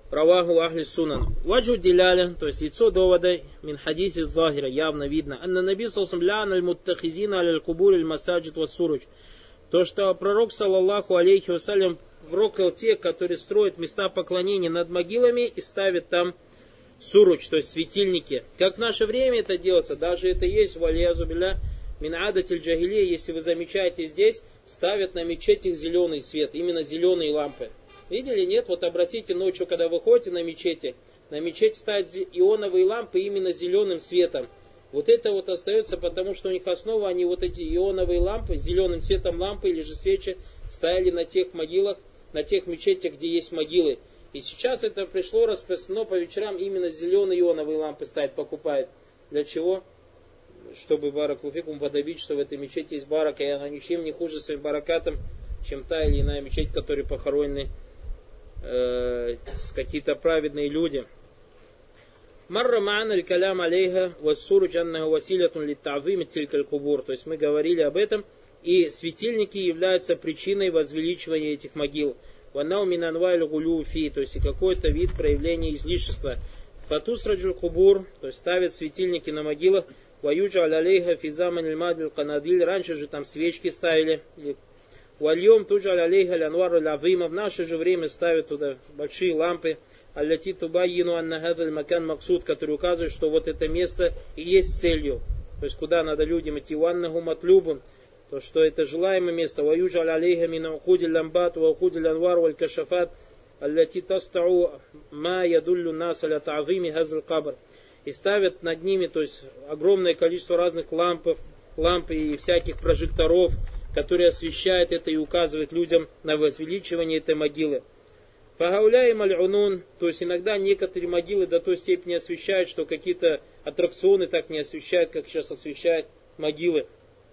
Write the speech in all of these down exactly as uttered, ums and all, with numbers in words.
Раваху ахли сунан. Ваджу диляля, то есть лицо довода, мин хадиси захира, явно видно. Анна наби саллаллаху алейхи муттахизина аль кубур аль масаджид ва суруч. То, что пророк саллаллаху алейхи вассалям проклял тех, которые строят места поклонения над могилами и ставят там суруч, то есть светильники. Как в наше время это делается, даже это есть в алиязу билля мин адатиль джахилия, если вы замечаете здесь, ставят на мечетях зеленый свет, именно зеленые лампы. Видели, нет? Вот обратите ночью, когда вы ходите на мечети, на мечеть ставят ионовые лампы именно зеленым светом. Вот это вот остается, потому что у них основа, они вот эти ионовые лампы, зеленым цветом лампы или же свечи ставили на тех могилах, на тех мечетях, где есть могилы. И сейчас это пришло распространено по вечерам, именно зеленые ионовые лампы ставят, покупают. Для чего? Чтобы баракулфикум подобить, что в этой мечети есть барака, и она ничем не хуже своим баракатом, чем та или иная мечеть, в которой похоронены э, какие-то праведные люди. Марра ма'ана аль-калям алейха вассуруджа аннаху василятун литтa'зими тилькаль кубур. То есть мы говорили об этом, и светильники являются причиной возвеличивания этих могил. Ваннау мин анва'иль гулюфи, то есть и какой-то вид проявления излишества. Фатусраджуль кубур, то есть ставят светильники на могилах. Ваюджа алейха физаман аль-мадиль канадиль, раньше же там свечки ставили. Вальем туджа алейха лянвару лавима, в наше же время ставят туда большие лампы. Аллати тубайину анна хадаль макан максуд, который указывает, что вот это место и есть целью. То есть куда надо людям идти. Ваннаху матлюбун, то что это желаемое место. Ваюджа алейха мин укудиль ламбат ва укудиль анвар валь кашафат аллати тастау ма ядуллю нас аля та'зими хазаль кабр. И ставят над ними, то есть огромное количество разных лампов, ламп и всяких прожекторов, которые освещают это и указывают людям на возвеличивание этой могилы. Фагауляй маль'унун, то есть иногда некоторые могилы до той степени освещают, что какие-то аттракционы так не освещают, как сейчас освещают могилы.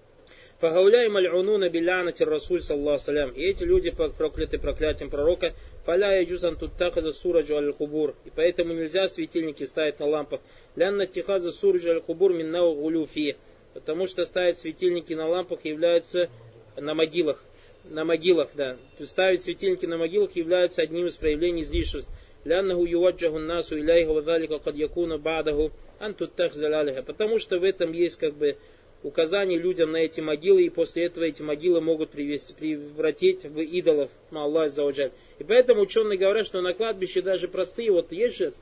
Фагауляй маль'унун билянати расуль саллаллаху салям. И эти люди прокляты проклятием пророка. Фаля яджузан туттахаза сураджу аль-кубур. И поэтому нельзя светильники ставить на лампах. Лянна тихаза сураджу аль-кубур миннау гулюфи. Потому что ставить светильники на лампах является на могилах. На могилах, да. Ставить светильники на могилах является одним из проявлений излишеств. Ляннаху юваджаху насу иляйха вадалика кад якуна ба'даху антуттах залялиха. Потому что в этом есть как бы указание людям на эти могилы, и после этого эти могилы могут привести, превратить в идолов на Аллах аззаваджаль. И поэтому ученые говорят, что на кладбище даже простые, вот есть же,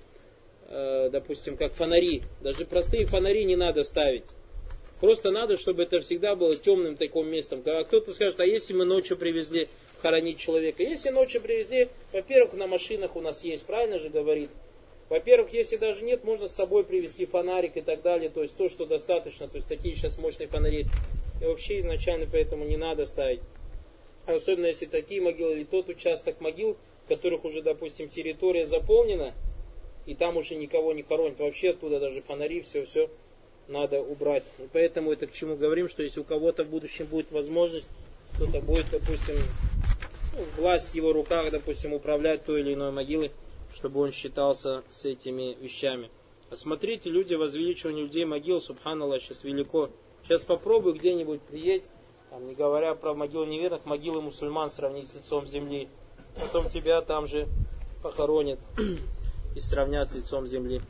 э, допустим, как фонари, даже простые фонари не надо ставить. Просто надо, чтобы это всегда было темным таким местом. Когда кто-то скажет, а если мы ночью привезли хоронить человека? Если ночью привезли, во-первых, на машинах у нас есть, правильно же говорит? Во-первых, если даже нет, можно с собой привезти фонарик и так далее. То есть то, что достаточно. То есть такие сейчас мощные фонари есть. И вообще изначально поэтому не надо ставить. Особенно если такие могилы, или тот участок могил, в которых уже, допустим, территория заполнена, и там уже никого не хоронят. Вообще оттуда даже фонари, все-все надо убрать. И поэтому это к чему говорим, что если у кого-то в будущем будет возможность, кто-то будет, допустим, ну, власть в его руках, допустим, управлять той или иной могилой, чтобы он считался с этими вещами. Посмотрите, люди, возвеличивание людей могил, субханаллах, сейчас велико. Сейчас попробуй где-нибудь приедь, там, не говоря про могилы неверных, могилы мусульман сравнить с лицом земли. Потом тебя там же похоронят и сравнят с лицом земли.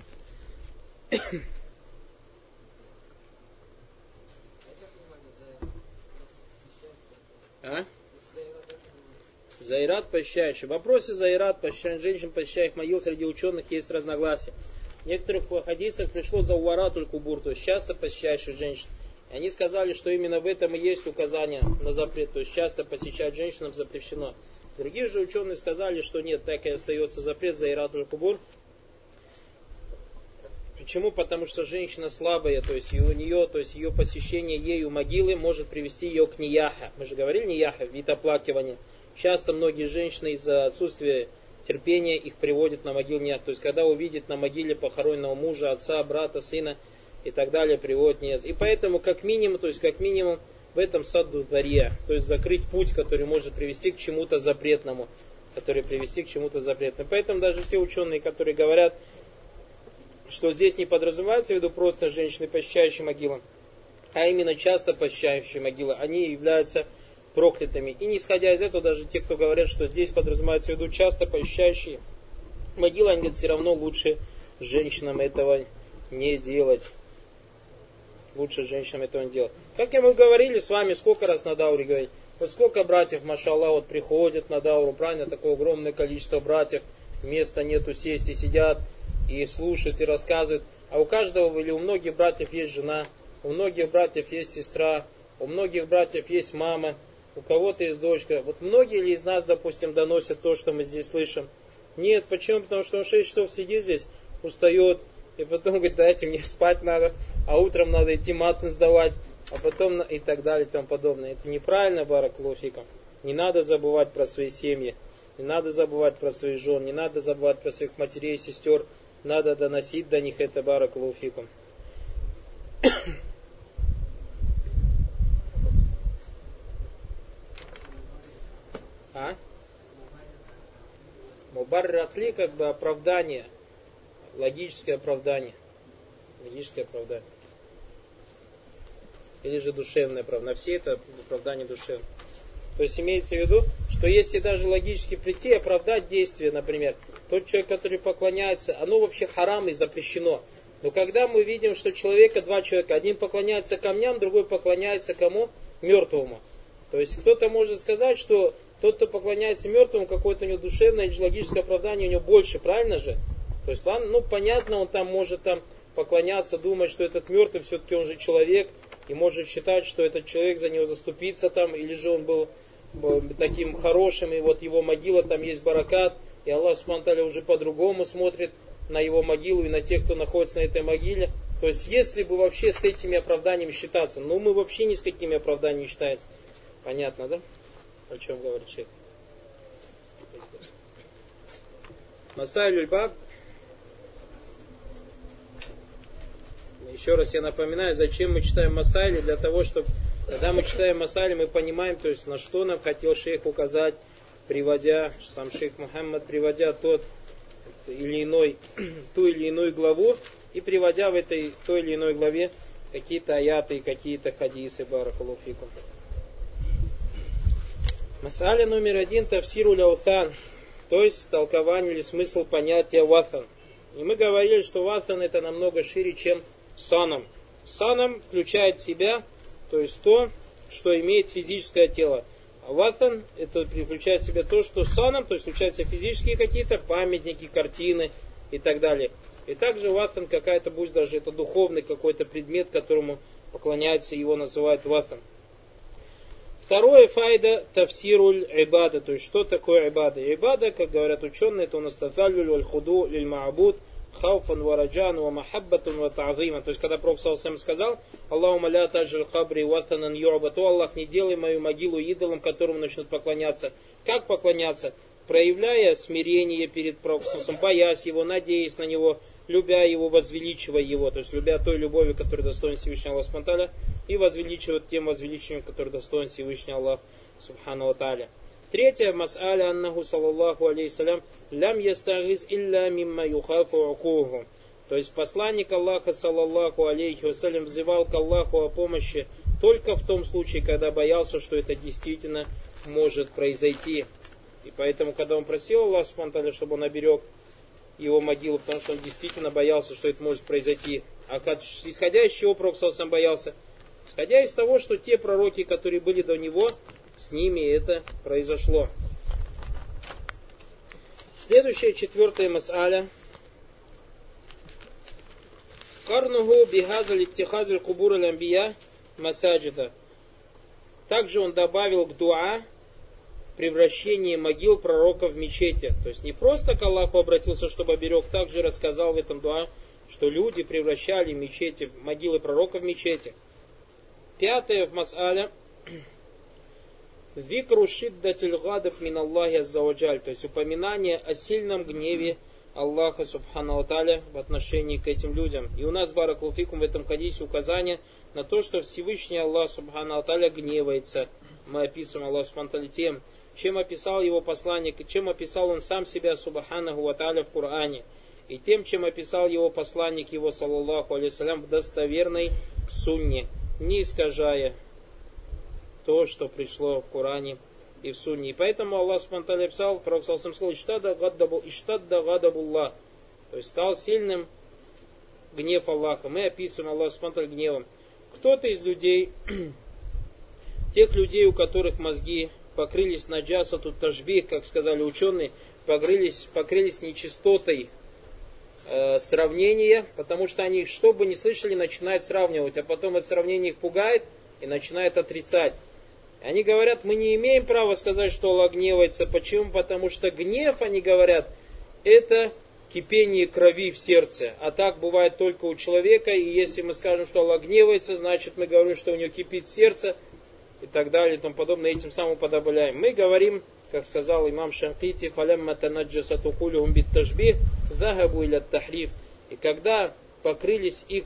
А? Заират посещающий. В вопросе заират посещающих женщин, посещающих могил, среди ученых есть разногласия. В некоторых хадисах пришло зауаратуль кубур, то есть часто посещающих женщин. И они сказали, что именно в этом и есть указание на запрет, то есть часто посещать женщинам запрещено. Другие же ученые сказали, что нет, так и остается запрет заиратуль кубур. Почему? Потому что женщина слабая, то есть у нее, то есть ее посещение ею могилы может привести ее к нияха. Мы же говорили нияха, вид оплакивания. Часто многие женщины из-за отсутствия терпения их приводят на могилу нияха. То есть когда увидят на могиле похороненного мужа, отца, брата, сына и так далее, приводят нияха. И поэтому как минимум, то есть как минимум в этом садду дарья, то есть закрыть путь, который может привести к чему-то запретному, который привести к чему-то запретному. Поэтому даже те ученые, которые говорят, что здесь не подразумевается в виду просто женщины, посещающие могилы, а именно часто посещающие могилы, они являются проклятыми. И не исходя из этого, даже те, кто говорят, что здесь подразумевается в виду часто посещающие могилы, они говорят, все равно лучше женщинам этого не делать. Лучше женщинам этого не делать. Как мы говорили с вами, сколько раз на дауре говорить. Вот сколько братьев, машаллах, вот приходят на дауру, правильно, такое огромное количество братьев, места нету сесть и сидят, и слушают, и рассказывают. А у каждого или у многих братьев есть жена, у многих братьев есть сестра, у многих братьев есть мама, у кого-то есть дочка. Вот многие ли из нас, допустим, доносят то, что мы здесь слышим? Нет, почему? Потому что он шесть часов сидит здесь, устает, и потом говорит, дайте мне спать надо, а утром надо идти матн сдавать, а потом и так далее и тому подобное. Это неправильно, баракаллаху фикум. Не надо забывать про свои семьи, не надо забывать про своих жен, не надо забывать про своих матерей и сестер, надо доносить до них это, баракаллаху фикум. А? Мубарракли, как бы оправдание, логическое оправдание. Логическое оправдание. Или же душевное оправдание. На все это оправдание душевное. То есть имеется в виду, что если даже логически прийти и оправдать действие, например, тот человек, который поклоняется, оно вообще харам и запрещено. Но когда мы видим, что человека, два человека, один поклоняется камням, другой поклоняется кому? Мертвому. То есть кто-то может сказать, что тот, кто поклоняется мертвому, какое-то у него душевное или логическое оправдание у него больше, правильно же? То есть, ладно, ну понятно, он там может там поклоняться, думать, что этот мертвый, все-таки он же человек, и может считать, что этот человек за него заступится там, или же он был таким хорошим, и вот его могила, там есть баракат, и Аллах субхану ва тааля уже по-другому смотрит на его могилу и на тех, кто находится на этой могиле. То есть, если бы вообще с этими оправданиями считаться, ну мы вообще ни с какими оправданиями не считается. Понятно, да? О чем говорит шейх? Масайлюль баб. Еще раз я напоминаю, зачем мы читаем масайли, для того, чтобы, когда мы читаем масайли, мы понимаем, то есть на что нам хотел шейх указать, приводя, сам шейх Мухаммад, приводя тот или иной, ту или иную главу, и приводя в этой той или иной главе какие-то аяты и какие-то хадисы, баракаллаху фикум. Масаля номер один, тафсиру ляутан, то есть толкование или смысл понятия ватан. И мы говорили, что ватан это намного шире, чем санам. Санам включает в себя, то есть то, что имеет физическое тело. А ватан это включает в себя то, что санам, то есть включает в себя физические какие-то памятники, картины и так далее. И также ватан какая-то, пусть даже это духовный какой-то предмет, которому поклоняется, его называют ватан. Второе файда тафсируль ибада, то есть что такое ибада? Ибада, как говорят ученые, это у нас тафаллюль валь худу лиль ма'абуд хауфан ва раджан ва махаббатун ва та'зима. То есть когда Пророк саллаллаху алейхи ва саллям сказал: Аллахума ля таджаль кабри ватанан ю'абату, Аллах, не делай мою могилу идолом, которому начнут поклоняться. Как поклоняться? Проявляя смирение перед Пророком, боясь его, надеясь на него, любя его, возвеличивая его, то есть любя той любовью, которая достоин Всевышнего Аллаха субхану ва тааля, и возвеличивать тем возвеличением, который достоин Всевышний Аллах субхану ва тааля. Третье, мас'аля аннаху саллаллаху алейхиссалям лям ястагиз илля мимма юхафу укуху. То есть посланник Аллаха саллаллаху алейхи вассалям взывал к Аллаху о помощи только в том случае, когда боялся, что это действительно может произойти. И поэтому, когда он просил Аллаха субхану ва тааля, чтобы он оберег его могилу, потому что он действительно боялся, что это может произойти. А как, исходя из чего Пророк саллаллаху алейхи ва саллям боялся? Исходя из того, что те пророки, которые были до него, с ними это произошло. Следующая, четвертая мас'аля. Карнуху бихазаль иттихазаль кубур аль-амбия масаджида. Также он добавил к дуа превращение могил пророков в мечети. То есть не просто к Аллаху обратился, чтобы оберег, также рассказал в этом дуа, что люди превращали мечети, могилы пророков в мечети. Пятое в мас'аля. Викру шиддатиль гадаб мин Аллахи аззаваджаль. То есть упоминание о сильном гневе Аллаха субхану ва тааля в отношении к этим людям. И у нас, баракаллаху фикум, в этом хадисе указание на то, что Всевышний Аллах субхану ва тааля гневается. Мы описываем Аллах субхану ва тааля тем, чем описал его посланник, чем описал он сам себя субханаху ва тааля в Коране, и тем, чем описал его посланник его саллаллаху алейхи ва саллям в достоверной сунне, не искажая то, что пришло в Коране и в сунне. И поэтому Аллах субхану ва тааля писал, пророк саллаллаху алейхи ва саллям, иштадда гадабуллах, то есть стал сильным гнев Аллаха. Мы описываем Аллах субхану ва тааля гневом. Кто-то из людей, тех людей, у которых мозги покрылись наджасату ташбих, как сказали ученые, покрылись, покрылись нечистотой э, сравнения, потому что они, что бы ни слышали, начинают сравнивать, а потом это сравнение их пугает и начинают отрицать. Они говорят, мы не имеем права сказать, что Аллах гневается. Почему? Потому что гнев, они говорят, это кипение крови в сердце. А так бывает только у человека. И если мы скажем, что Аллах гневается, значит мы говорим, что у него кипит сердце и так далее и тому подобное. Этим самым подобляем. Мы говорим, как сказал имам Шанкити, «Фалямма танаджасату кулюхум битташбих, захабу иля тахриф». И когда покрылись их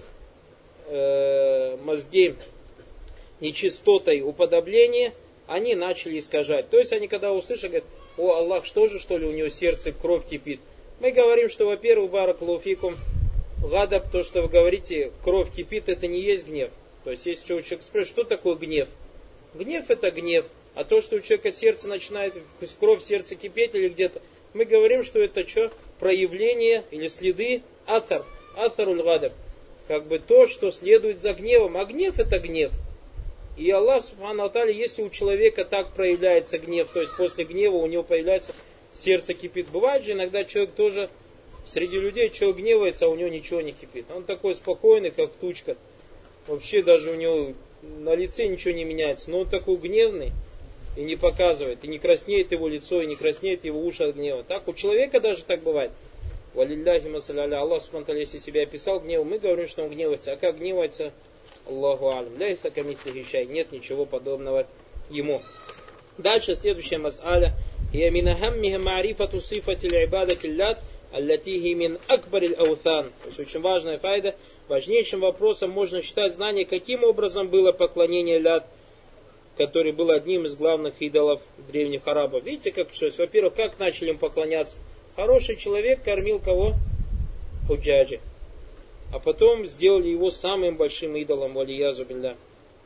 э, мозги нечистотой уподобления, они начали искажать. То есть они когда услышат, говорят, о, Аллах, что же, что ли, у него сердце кровь кипит. Мы говорим, что, во-первых, баракаллаху фикум, гадаб, то, что вы говорите, кровь кипит, это не есть гнев. То есть, если человек спрашивает, что такое гнев? Гнев это гнев. А то, что у человека сердце начинает, кровь в сердце кипеть или где-то, мы говорим, что это что? Проявление или следы атар, атаруль гадаб. Как бы то, что следует за гневом. А гнев это гнев. И Аллах субхану ва тааля, если у человека так проявляется гнев, то есть после гнева у него появляется сердце кипит. Бывает же иногда человек тоже, среди людей человек гневается, а у него ничего не кипит. Он такой спокойный, как тучка. Вообще даже у него на лице ничего не меняется. Но он такой гневный и не показывает. И не краснеет его лицо, и не краснеет его уши от гнева. Так у человека даже так бывает. Валилляхи масаляля. Аллах субхану ва тааля, если себя описал гневом, мы говорим, что он гневается. А как гневается? Аллаху алям. Ляйса камислихи шай. Нет ничего подобного ему. Дальше следующая мас'аля. Я минахаммиха ма'рифату сифатил ибадати ллат, аллатихи мин акбарил аутан. То есть очень важная файда. Важнейшим вопросом можно считать знание, каким образом было поклонение лят, который был одним из главных идолов древних арабов. Видите, как что? Во-первых, как начали им поклоняться? Хороший человек кормил кого? Худжаджи. А потом сделали его самым большим идолом, валиязу билля.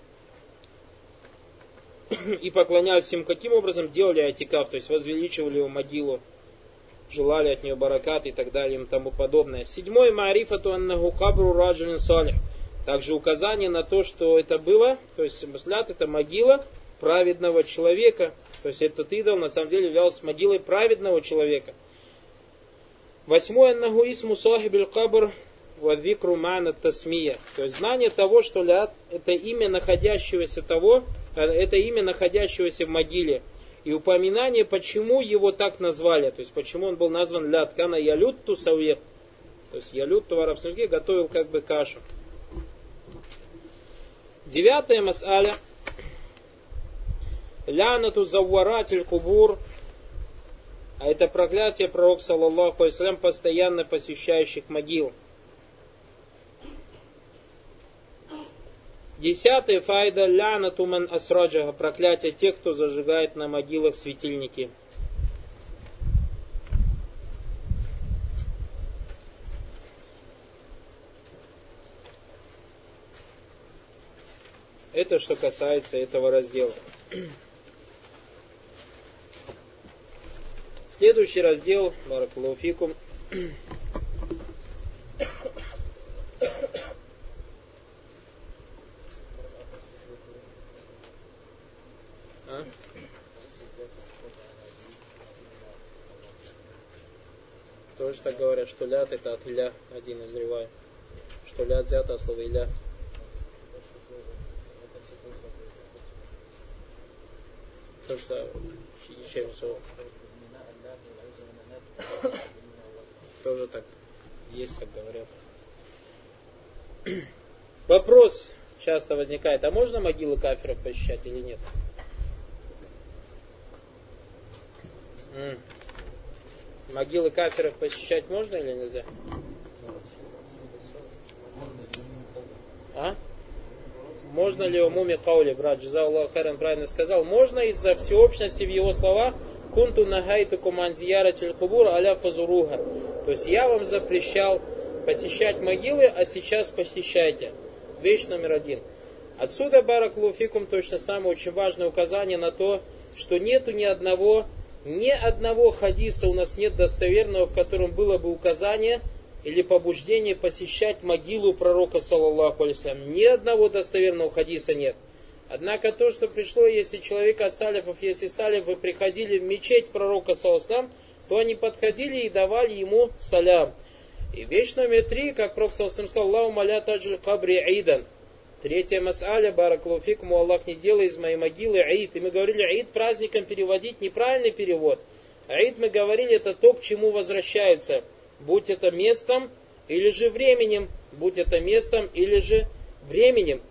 И поклонялись им каким образом? Делали атикаф, то есть возвеличивали его могилу, желали от нее баракат и так далее и тому подобное. Седьмой маарифату аннаху кабру раджулин салих. Также указание на то, что это было, то есть муслят это могила праведного человека. То есть этот идол на самом деле являлся могилой праведного человека. Восьмой аннаху исму сахибиль кабр вадзикру мана тасмия. То есть знание того, что лят это имя находящегося того, это имя находящегося в могиле. И упоминание, почему его так назвали. То есть почему он был назван лят. Кана ялют тусавир. То есть ялют в арабском языке готовил как бы кашу. Девятая мас'аля. Лянату завваратиль кубур. А это проклятие пророка саллаллаху алейхи ва саллям, постоянно посещающих могил. Десятая файда лянату ман асраджаха, проклятие тех, кто зажигает на могилах светильники. Это что касается этого раздела. Следующий раздел, баракаллаху фикум. А? Тоже так говорят, что лят это от ля, один из ривай. Что лят взято от слова иля. То, что чем все. Тоже так есть, так говорят. Вопрос часто возникает, а можно могилы кафиров посещать или нет? М. Могилы кафиров посещать можно или нельзя? А? Можно ли умуми каули, брат Джазаллаху хайран правильно сказал, можно из-за всеобщности в его слова кунту нахайтукум ан зияратиль кубур аля фазуруха. То есть я вам запрещал посещать могилы, а сейчас посещайте. Вещь номер один. Отсюда баракаллаху фикум точно самое очень важное указание на то, что нету ни одного, ни одного хадиса у нас нет достоверного, в котором было бы указание или побуждение посещать могилу пророка, саллаллаху алейхи ва саллям. Ни одного достоверного хадиса нет. Однако то, что пришло, если человек от салифов, если салифы приходили в мечеть пророка, саллаллаху алейхи ва саллям, то они подходили и давали ему салям. И вещь номер три, как пророк, саллаллаху алейхи ва саллям, сказал: «Аллаху маля таджуль кабри аидан». Третья мас'аля, баракаллаху фикум, Аллах, не делай из моей могилы аид. И мы говорили, аид праздником переводить неправильный перевод. Аид, мы говорили, это то, к чему возвращаются. Будь это местом или же временем. Будь это местом или же временем.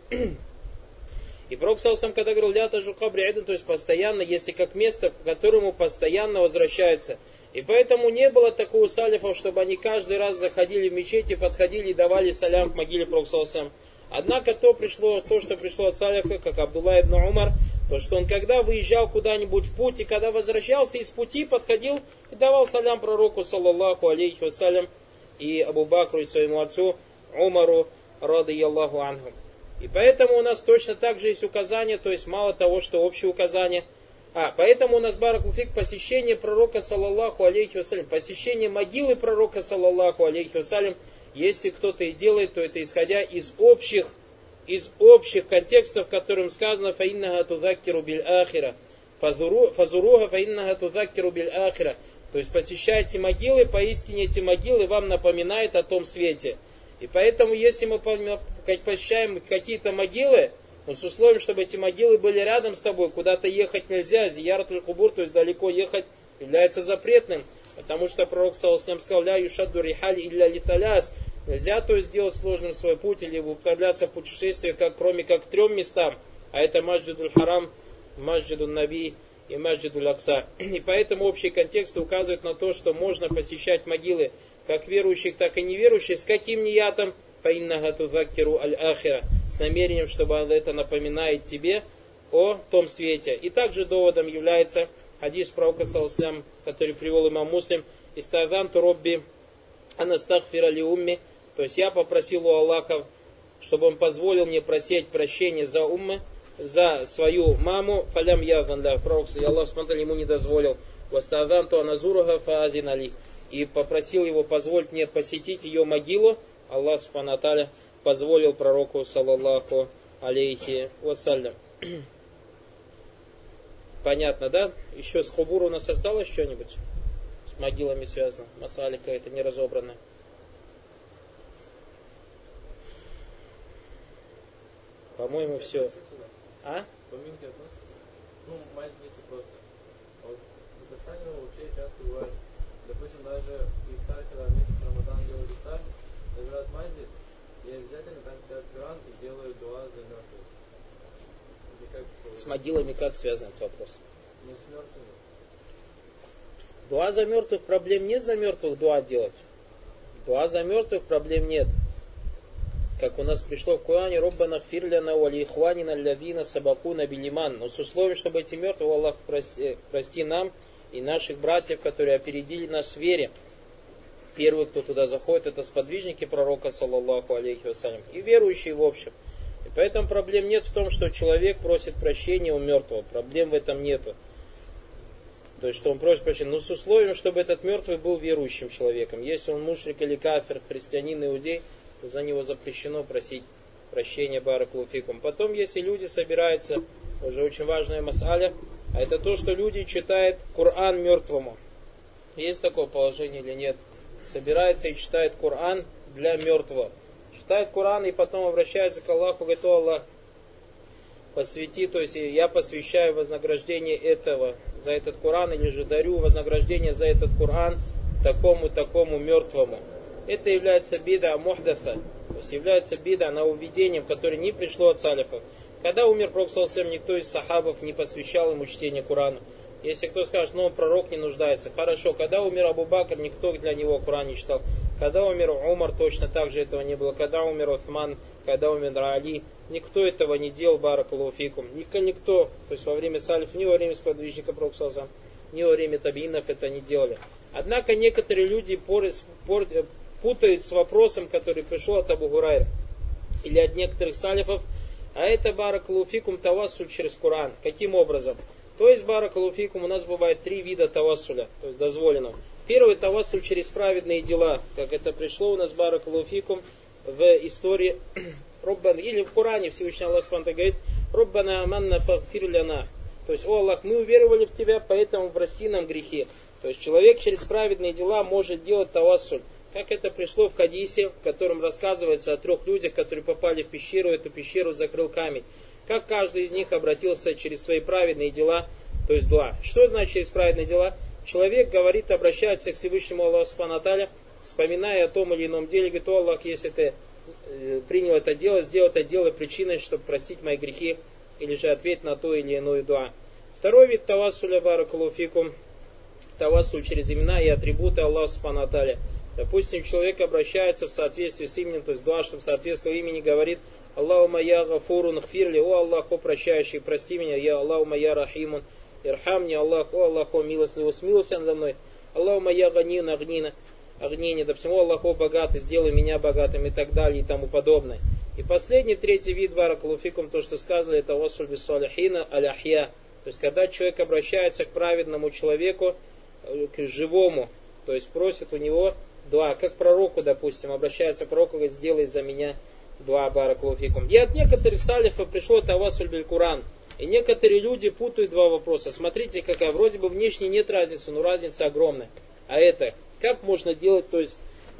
И пророк, саллаллаху алейхи ва саллям, когда говорил, ля таджуль кабри аидан, то есть постоянно, если как место, к которому постоянно возвращаются. И поэтому не было такого у салифов, чтобы они каждый раз заходили в мечеть и подходили и давали салям к могиле пророка, саллаллаху алейхи ва саллям. Однако то, пришло, то, что пришло от салифа, как Абдулла ибн Умар, то, что он когда выезжал куда-нибудь в путь, и когда возвращался из пути, подходил и давал салям пророку, саллаллаху алейхи вассалям, и Абу Бакру, и своему отцу Умару, радийаллаху анху. И поэтому у нас точно так же есть указание, то есть мало того, что общее указание. А, поэтому у нас, баракаллаху фик, посещение пророка, саллаллаху алейхи вассалям, посещение могилы пророка, саллаллаху алейхи вассалям, если кто-то и делает, то это исходя из общих, из общих контекстов, в котором сказано «фаиннага тузаккиру биль ахира», «фазуруха фаиннага тузаккиру биль ахира». То есть посещайте могилы, поистине эти могилы вам напоминают о том свете. И поэтому, если мы посещаем какие-то могилы, но с условием, чтобы эти могилы были рядом с тобой, куда-то ехать нельзя, зияратуль кубур, то есть далеко ехать, является запретным. Потому что пророк, саллаллаху алейхи ва саллям, сказал: «Ля юшадду рихаль илля литаляс». Нельзя, то есть, сделать сложным свой путь или управляться в путешествие, как, кроме как трем местам. А это Масджидуль Харам, Масджидуль Наби и Масджидуль Акса. И поэтому общий контекст указывает на то, что можно посещать могилы как верующих, так и неверующих. С каким ниятом? Фаиннага тузаккиру аль-ахира. С намерением, чтобы это напоминает тебе о том свете. И также доводом является хадис пророка, саллаллаху алейхи ва саллям, который привел имам Муслим: «Истазанту робби анастагфира ли умми». То есть я попросил у Аллаха, чтобы он позволил мне просить прощения за уммы, за свою маму. Фалям язан, да, пророк, и Аллах смотрел, ему не дозволил. Вастазанту аназурага фаазин али. И попросил его позволить мне посетить ее могилу. Аллах субхану ва тааля позволил пророку, саллаллаху алейхи вассалям. Понятно, да? Еще с хубур у нас осталось что-нибудь? С могилами связано. Масали какая-то неразобранная. По-моему, все. А? Поминки относятся? Ну, мать если просто. А вот в Казахстане вообще часто бывает. Допустим, даже ифтар, когда месяц Рамадан делают ифтар, собирают маджлис, и обязательно там читают Коран и делают дуа за мертвых. Как... С могилами как связан этот вопрос? Ну, с мертвыми. Дуа за мертвых, проблем нет за мертвых дуа делать. Дуа за мертвых, проблем нет. Как у нас пришло в Коране: «Роббана гфир лана ва ли ихванина аллазина сабакуна биль иман». Но с условием, чтобы эти мертвые, Аллах, прости, прости нам и наших братьев, которые опередили нас в вере. Первый, кто туда заходит, это сподвижники пророка, саллаллаху алейхи вассалям, и верующие в общем. И поэтому проблем нет в том, что человек просит прощения у мертвого. Проблем в этом нету. То есть, что он просит прощения, но с условием, чтобы этот мертвый был верующим человеком. Если он мушрик или кафир, христианин, иудей, то за него запрещено просить прощения, баракаллаху фикум. Потом, если люди собираются, уже очень важная мас'аля, а это то, что люди читают Коран мертвому. Есть такое положение или нет? Собирается и читает Коран для мертвого. Читает Коран и потом обращается к Аллаху, говорит: «О Аллах, посвяти, то есть я посвящаю вознаграждение этого за этот Коран, или же дарю вознаграждение за этот Коран такому-такому мертвому». Это является бида мухдаса, то есть является бида нововведением, которое не пришло от салифов. Когда умер пророк, саллаллаху алейхи ва саллям, никто из сахабов не посвящал ему чтение Корана. Если кто скажет: ну, пророк не нуждается. Хорошо, когда умер Абу Бакр, никто для него Коран не читал. Когда умер Умар, точно так же этого не было. Когда умер Усман, когда умер Али, никто этого не делал, баракаллаху фикум. Никто, никто, то есть во время салифов, ни во время сподвижника пророка, саллаллаху алейхи ва саллям, ни во время табиинов это не делали. Однако некоторые люди пор, пор, путают с вопросом, который пришел от Абу Гурайры или от некоторых салифов, а это баракаллаху фикум тавассуль через Коран. Каким образом? То есть, баракалуфикум, у нас бывает три вида тавассуля, то есть дозволенного. Первый тавассуль через праведные дела, как это пришло у нас, баракалуфикум, в истории Роббан, или в Коране Всевышний Аллах Субхану говорит: Роббана аманна фагфир ляна. То есть, о Аллах, мы уверовали в Тебя, поэтому прости нам грехи. То есть человек через праведные дела может делать тавассуль. Как это пришло в хадисе, в котором рассказывается о трех людях, которые попали в пещеру, эту пещеру закрыл камень. Как каждый из них обратился через свои праведные дела, то есть дуа. Что значит через праведные дела? Человек говорит, обращается к Всевышнему Аллаху Субхану ва Тааля, вспоминая о том или ином деле, говорит: о Аллах, если ты принял это дело, сделай это дело причиной, чтобы простить мои грехи, или же ответь на то или иное дуа. Второй вид тавассуля, баракаллаху фикум, тавассуль через имена и атрибуты Аллаха Субхану ва Тааля. Допустим, человек обращается в соответствии с именем, то есть дуа, чтобы соответствовало имени, говорит: Аллахума я гафурун хфирли, о Аллах, о прощающий, прости меня, я Аллахума я рахимун, ирхамни, Аллах, о Аллах, о милостливый, смилуйся надо мной, Аллахума я ганин, агнина, огнение, допустим, о Аллах, о богатый, сделай меня богатым и так далее и тому подобное. И последний, третий вид, баракаллаху фикум, то, что сказали, это вассуль бис-салихина аль-ахья, то есть когда человек обращается к праведному человеку, к живому, то есть просит у него дуа, как пророку, допустим, обращается к пророку, говорит: сделай за меня дуа, баракаллаху фикум. И от некоторых салифов пришло тавассуль биль-Куран. И некоторые люди путают два вопроса. Смотрите, какая, вроде бы внешне нет разницы, но разница огромная. А это, как можно делать, то есть,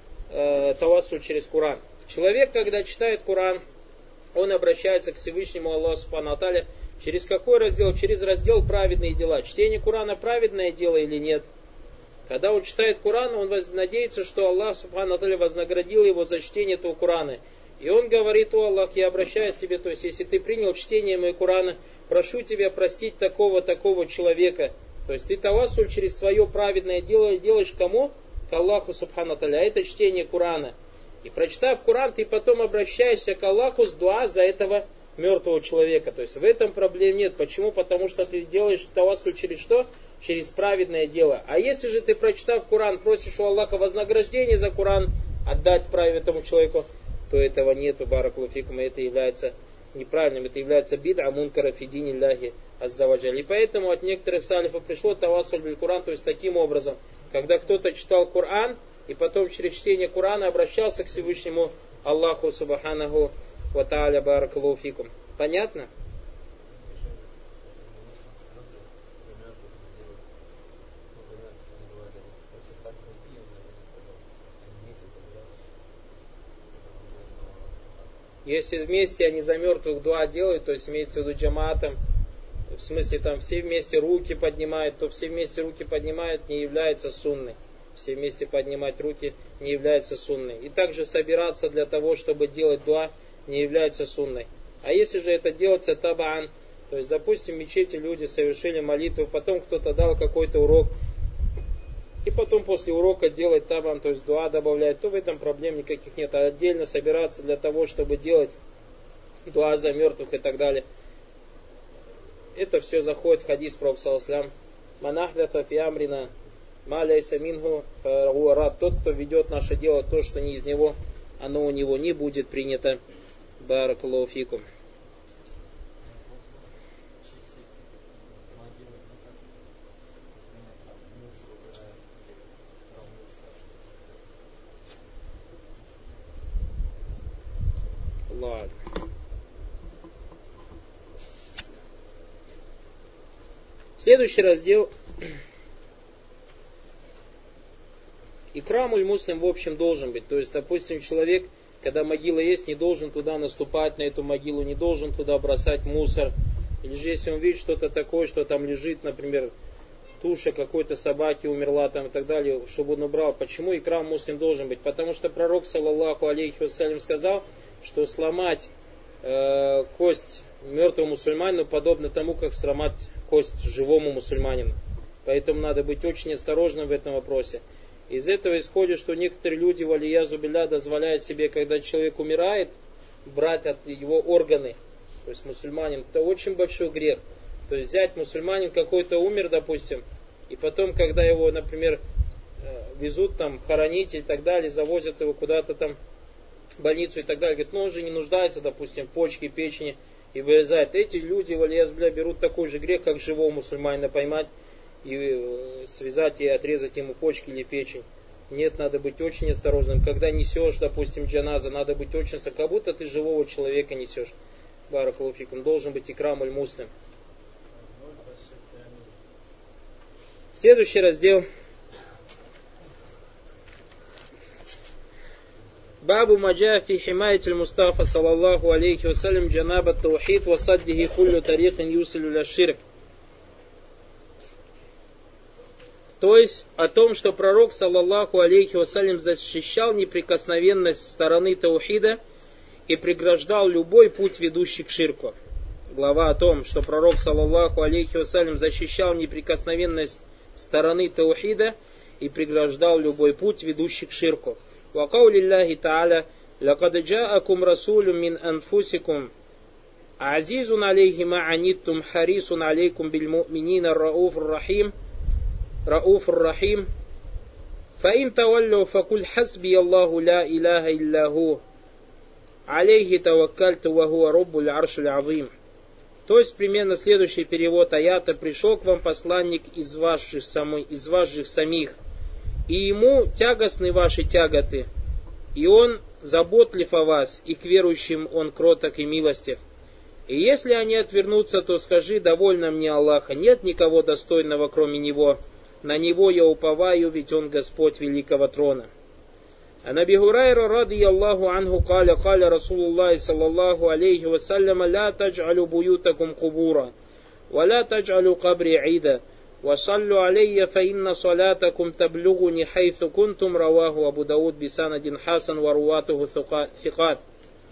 э, тавассуль через Куран? Человек, когда читает Куран, он обращается к Всевышнему Аллаху Субхану ва Тааля. Через какой раздел? Через раздел праведные дела. Чтение Курана праведное дело или нет? Когда он читает Куран, он надеется, что Аллах Субхану ва Тааля вознаградил его за чтение этого Курана. И он говорит: о Аллах, я обращаюсь к тебе, то есть если ты принял чтение моего Курана, прошу тебя простить такого-такого человека. То есть ты тавассуль через свое праведное дело делаешь кому? К Аллаху Субхану ва Тааля. Это чтение Курана. И прочитав Куран, ты потом обращаешься к Аллаху с дуа за этого мертвого человека. То есть в этом проблем нет. Почему? Потому что ты делаешь тавассуль через что? Через праведное дело. А если же ты, прочитав Куран, просишь у Аллаха вознаграждение за Куран отдать праведному человеку, то этого нету, баракаллаху фикум, и это является неправильным, это является бид'а мункара фи дини Аллахи азза ва джаль. И поэтому от некоторых салифов пришло тавассуль биль-Куран, то есть таким образом, когда кто-то читал Куран, и потом через чтение Курана обращался к Всевышнему Аллаху Субханаху ва Тааля, баракаллаху фикум. Понятно? Если вместе они за мертвых дуа делают, то есть имеется в виду джамаатом, в смысле там все вместе руки поднимают, то все вместе руки поднимают, не является сунной. Все вместе поднимать руки не является сунной. И также собираться для того, чтобы делать дуа, не является сунной. А если же это делается табаан, то есть, допустим, в мечети люди совершили молитву, потом кто-то дал какой-то урок, и потом после урока делать табан, то есть дуа добавлять, то в этом проблем никаких нет. А отдельно собираться для того, чтобы делать дуа за мертвых и так далее, это все заходит в хадис пророка саллаллаху алейхи ва саллям: «Манахдафа фи амрина ма ляйса минху фагуа рад». Тот, кто ведет наше дело, то, что не из него, оно у него не будет принято. Баракаллаху фикум. Ладно. Следующий раздел. Икрамуль муслим в общем должен быть. То есть, допустим, человек, когда могила есть, не должен туда наступать, на эту могилу, не должен туда бросать мусор. Или же если он видит что-то такое, что там лежит, например, туша какой-то собаки умерла там и так далее, чтобы он убрал. Почему икрам муслим должен быть? Потому что пророк, саллаллаху алейхи вассалям, сказал, что сломать э, кость мертвому мусульманину подобно тому, как сломать кость живому мусульманину. Поэтому надо быть очень осторожным в этом вопросе. Из этого исходит, что некоторые люди, валиязу билля, дозволяют себе, когда человек умирает, брать от его органы, то есть мусульманин. Это очень большой грех. То есть взять мусульманин какой-то умер, допустим, и потом, когда его, например, везут там хоронить и так далее, завозят его куда-то там в больницу и так далее, говорит, ну он же не нуждается, допустим, в почке, печени и вырезает. Эти люди, валиясбля, берут такой же грех, как живого мусульманина поймать и связать и отрезать ему почки или печень. Нет, надо быть очень осторожным. Когда несешь, допустим, джаназа, надо быть очень осторожным, как будто ты живого человека несешь. Баракаллаху фикум. Должен быть икрам аль-муслим. Следующий раздел. Бабу маджа фи химаятиль Мустафа саллаллаху алейхи вассалям джанаба таухид ва саддихи куллю тарихин юсилю ля ширк. То есть о том, что пророк саллаллаху алейхи вассалям защищал неприкосновенность стороны таухида и преграждал любой путь, ведущий к ширку. Глава о том, что пророк саллаллаху алейхи вассалям защищал неприкосновенность стороны таухида и преграждал любой путь, ведущий к ширку. Ва каулиллахи та'аля лакад джа'акум расулун мин анфусикум азизун алейхи ма аниттум харисун алейкум биль му'минина рауфур рахим рауфур рахим фа ин таваллю факуль хасби Аллаху ла илаха илля ху алейхи таваккальту ва хуа раббуль аршиль азим. То есть примерно следующий перевод аята: пришел к вам посланник из ваших, самых, из ваших самих, и ему тягостны ваши тяготы, и он заботлив о вас, и к верующим он кроток и милостив. И если они отвернутся, то скажи: довольно мне Аллаха, нет никого достойного кроме Него, на Него я уповаю, ведь Он Господь великого трона. А Аби Хурайра радийаллаху анху каля каля Расулуллах саллаллаху алейхи вассалям: ла тадж'алю буютакум кубура, ва ла тадж'алю кабри ида, ва саллю алейя фа инна салатакум таблюгуни хайθу кунтум. Раваху Абу Дауд бисанадин хасан ва руатуху фикат.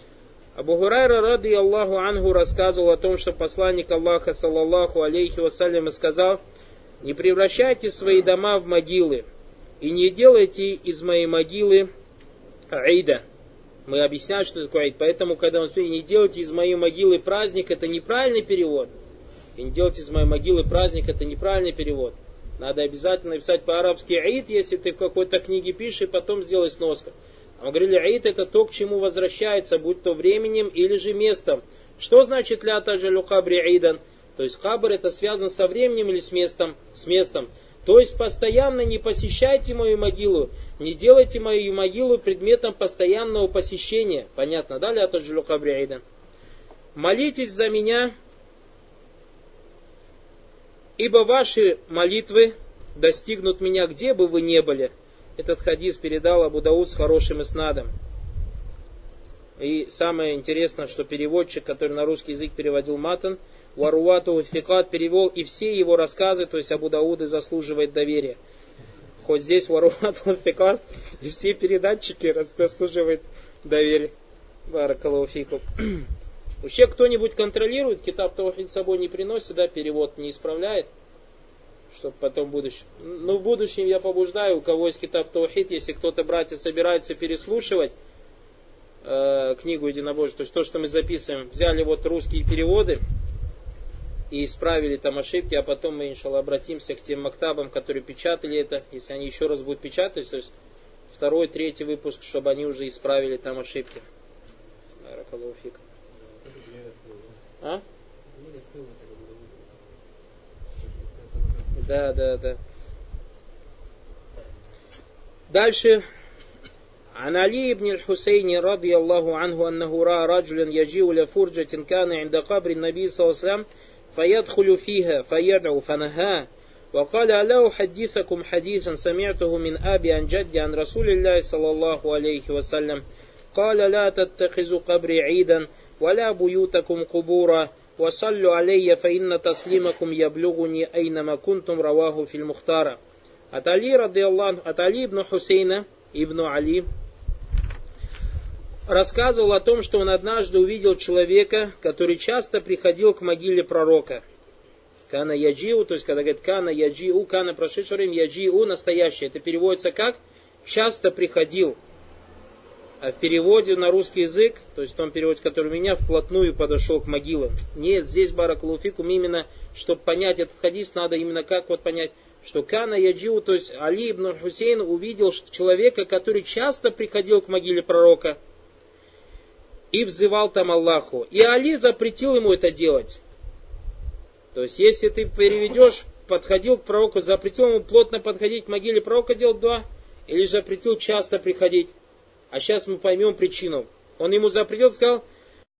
Абу Хурайра радийаллаху анху рассказывал о том, что посланник Аллаха саллаллаху алейхи вассалям сказал: не превращайте свои дома в могилы и не делайте из моей могилы аида. Мы объясняем, что такое аид. Поэтому, когда мы говорим: не делайте из моей могилы праздник, это неправильный перевод. И не делайте из моей могилы праздник, это неправильный перевод. Надо обязательно написать по-арабски аид, если ты в какой-то книге пишешь, и потом сделай сноску. А мы говорили, аид это то, к чему возвращается, будь то временем или же местом. Что значит ля таджалю кабри аидан? То есть кабр это связано со временем или с местом? С местом. То есть постоянно не посещайте мою могилу, не делайте мою могилу предметом постоянного посещения. Понятно, да? Ля таджалю кабри аидан. Молитесь за меня, ибо ваши молитвы достигнут меня, где бы вы ни были. Этот хадис передал Абу Дауд с хорошим иснадом. И самое интересное, что переводчик, который на русский язык переводил матан, Варуату фикат, перевел и все его рассказы, то есть Абу Дауда заслуживает доверия. Хоть здесь Варуату фикат и все передатчики заслуживают доверия. Баракаллаху фикум. Вообще кто-нибудь контролирует, китаб таухид с собой не приносит, да, перевод не исправляет, чтобы потом в будущем. Ну, в будущем я побуждаю, у кого есть китаб таухид, если кто-то, братья, собирается переслушивать э, книгу единобожия, то есть то, что мы записываем, взяли вот русские переводы и исправили там ошибки, а потом мы, иншаллах, обратимся к тем мактабам, которые печатали это, если они еще раз будут печатать, то есть второй, третий выпуск, чтобы они уже исправили там ошибки. Баракаллаху фикум. А? Да, да, да. Дальше. عن علي بن الحسين رضي الله عنه أنه رأى رجلا يجيء إلى فرجة كان عند قبر النبي صلى الله عليه وسلم فيدخل فيها فيدعو فنهاه وقال: ألا أحدثكم حديثا سمعته من أبي عن جدي عن رسول الله صلى الله عليه وسلم قال: لا تتخذوا قبري عيدا ولا بيوتكم قبورا وصلوا علي فإن تسليمكم يبلغني أينما كنتم. رواه في المختار. От Али, ради Аллаху, от Али ибн Хусейна, ибн Али, рассказывал о том, что он однажды увидел человека, который часто приходил к могиле пророка. Кана яджиу, то есть когда говорит кана яджиу, кана прошедшее время, яджиу настоящее. Это переводится как часто приходил. А в переводе на русский язык, то есть в том переводе, который у меня, вплотную подошел к могилам. Нет, здесь баракаллаху фикум, именно, чтобы понять этот хадис, надо именно как вот понять, что кана яджиу, то есть Али ибн Хусейн увидел человека, который часто приходил к могиле пророка. и взывал там Аллаху. И Али запретил ему это делать. То есть, если ты переведешь, подходил к пророку, запретил ему плотно подходить к могиле пророка делать дуа, или запретил часто приходить. А сейчас мы поймем причину. Он ему запретил, сказал,